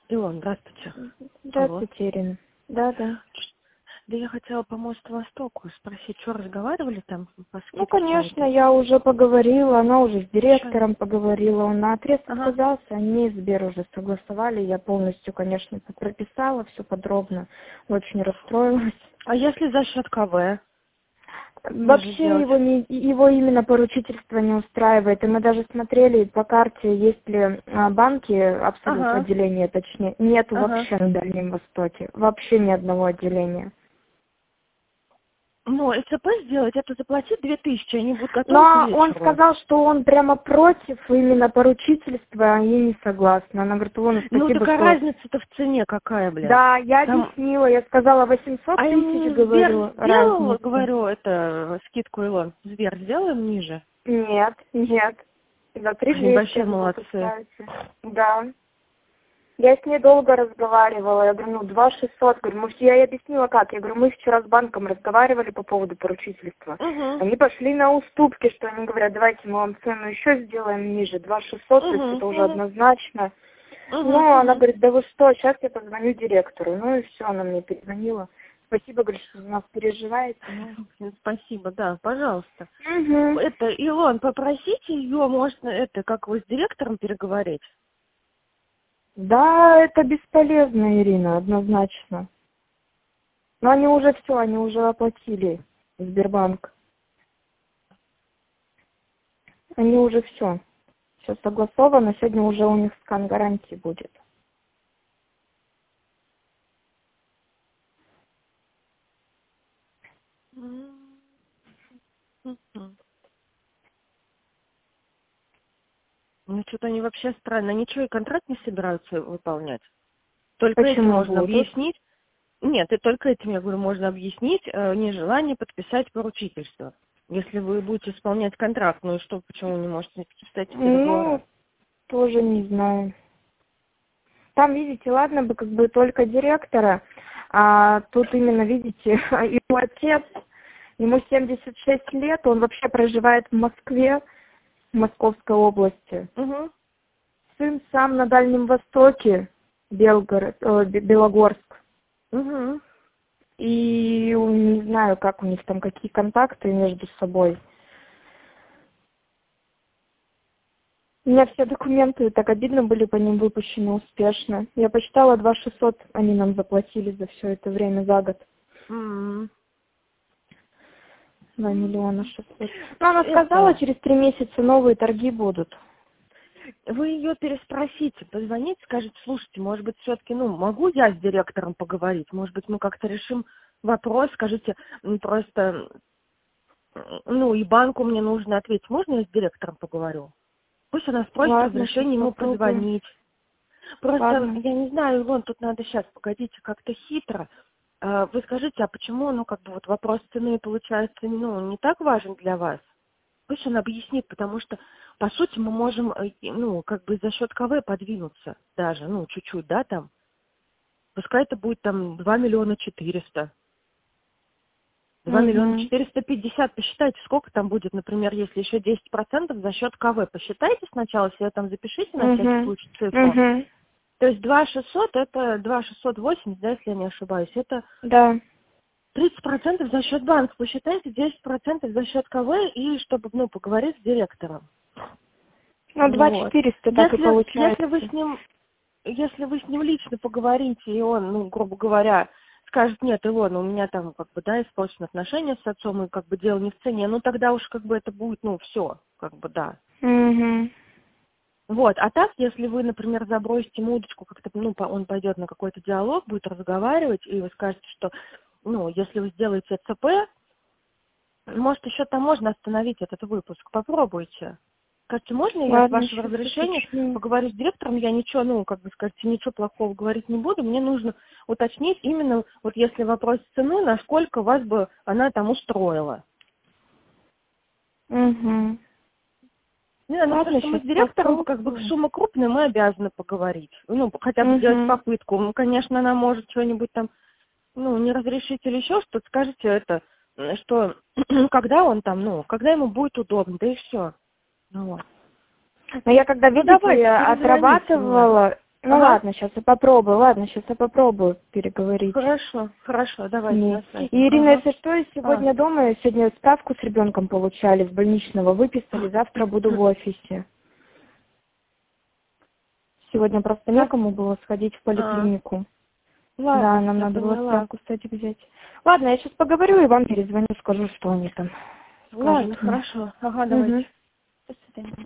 Илон, здравствуйте. Алло. Здравствуйте, Ирина. Да. Да я хотела по Мост Востоку спросить, что разговаривали там по Ну, скидке по конечно, этой? я уже поговорила, она уже с Чё? директором поговорила, он наотрез Ага. отказался, они с Сбер уже согласовали, я полностью, конечно, прописала все подробно, очень расстроилась. А если за счет КВ? Мне же Вообще сделать. его именно поручительство не устраивает, и мы даже смотрели по карте, есть ли банки, абсолют Ага. отделения точнее, нету Ага. вообще на Дальнем Востоке, вообще ни одного отделения. Ну, СЦП сделать, это заплатить 2000, они будут готовы к Но он вечеру. сказал, что он прямо против именно поручительства, а я не согласна. Она говорит, Илона, Ну, спасибо, такая что... разница-то в цене какая, блядь. Да, я Там... объяснила, я сказала 800 А тысяч, ему Сбер говорю, сделал, разница. говорю, это скидку, Илон. Сбер сделал им ниже? Нет. За Они 3200 большие они молодцы. выпускаются. Да. Я с ней долго разговаривала, я говорю, 2600, говорю, я ей объяснила как, я говорю, мы вчера с банком разговаривали по поводу поручительства, Угу. они пошли на уступки, что они говорят, давайте мы вам цену еще сделаем ниже, 2600, то есть Угу. это уже Угу. однозначно. Ну, она Угу. говорит, да вы что, сейчас я позвоню директору, ну и все, она мне перезвонила. Спасибо, говорит, что за нас переживаете, ну. Спасибо, да, пожалуйста. Угу. Это, Илон, попросите ее, может, это, как вы с директором переговорить? Да, это бесполезно, Ирина, однозначно. Но они уже все, они уже оплатили Сбербанк. Они уже все согласовано. Сегодня уже у них скан гарантии будет. Мгм. Ну, что-то они вообще странно. Ничего и контракт не собираются выполнять. Только этим Почему можно будут? объяснить. Нет, и только этим, я говорю, можно объяснить нежелание подписать поручительство. Если вы будете исполнять контракт, ну и что, почему не можете подписать эти Ну, договора? тоже не знаю. Там, видите, ладно бы как бы только директора, а тут именно, видите, его отец, ему 76 лет, он вообще проживает в Москве, в Московской области. Угу. Сын сам на Дальнем Востоке, Белогорск. Угу. И не знаю, как у них там, какие контакты между собой. У меня все документы так обидно были по ним выпущены успешно. Я посчитала 2600 они нам заплатили за все это время, за год. 2 миллиона 600. Но она сказала, Это, через 3 месяца новые торги будут. вы ее переспросите, позвоните, скажите, слушайте, может быть, все-таки, ну, могу я с директором поговорить? Может быть, мы как-то решим вопрос, скажите, просто, ну, и банку мне нужно ответить. Можно я с директором поговорю? Пусть она спросит Ладно, сейчас разрешение ему попробую. позвонить. Просто, Ладно. я не знаю, Илон, тут надо сейчас, погодите, как-то хитро. Вы скажите, а почему, ну, как бы вот вопрос цены, получается, ну, не так важен для вас? Пусть он объяснит, потому что, по сути, мы можем, ну, как бы за счет КВ подвинуться даже, ну, чуть-чуть, да, там. Пускай это будет там 2 миллиона 400. 2 миллиона Угу. 450, посчитайте, сколько там будет, например, если еще 10% за счет КВ. Посчитайте сначала, себе там запишите на всякий Угу. случай цифру. Угу. То есть 2 600 это 2 680, да, если я не ошибаюсь. Это Да. 30% за счет банка. Посчитайте 10% за счет КВ и чтобы, ну, поговорить с директором. Ну, Вот. 2400 так и Если вы получается. с ним, если вы с ним лично поговорите, и он, ну, грубо говоря, скажет, нет, Илона, у меня там, как бы, да, испорчены отношения с отцом, и, как бы, дело не в цене, ну, тогда уж, как бы, это будет, ну, все, как бы, да. Угу. Вот, а так, если вы, например, забросите ему удочку, как-то, ну, он пойдет на какой-то диалог, будет разговаривать, и вы скажете, что, ну, если вы сделаете ЦП, может, еще там можно остановить этот выпуск, попробуйте. Скажите, можно я с Ладно, вашего сейчас разрешения уточню. поговорю с директором, я ничего, ну, как бы сказать, ничего плохого говорить не буду, мне нужно уточнить именно, вот если вопрос цены, насколько вас бы она там устроила. Угу. Не, ну, потому Ладно, что мы сейчас с директором, как бы, попробую. сумма крупная, мы обязаны поговорить. Ну, хотя бы сделать Угу. попытку. Ну, конечно, она может что-нибудь там, ну, не разрешить или еще что-то, скажите это, что когда он там, ну, когда ему будет удобно, да и все. Вот. Но я когда, Ну, видите, давайте, перезвоните мне. отрабатывала, Ну ладно, сейчас я попробую переговорить. Хорошо, давайте на связи. И, Ирина, если что, я сегодня дома, сегодня справку с ребенком получали, с больничного выписали, завтра буду в офисе. Сегодня просто некому было сходить в поликлинику. Ладно, да, нам надо было справку, кстати, взять. Ладно, я сейчас поговорю и вам перезвоню, скажу, что они там скажут. Ладно, хорошо. Ага, давайте. До свидания.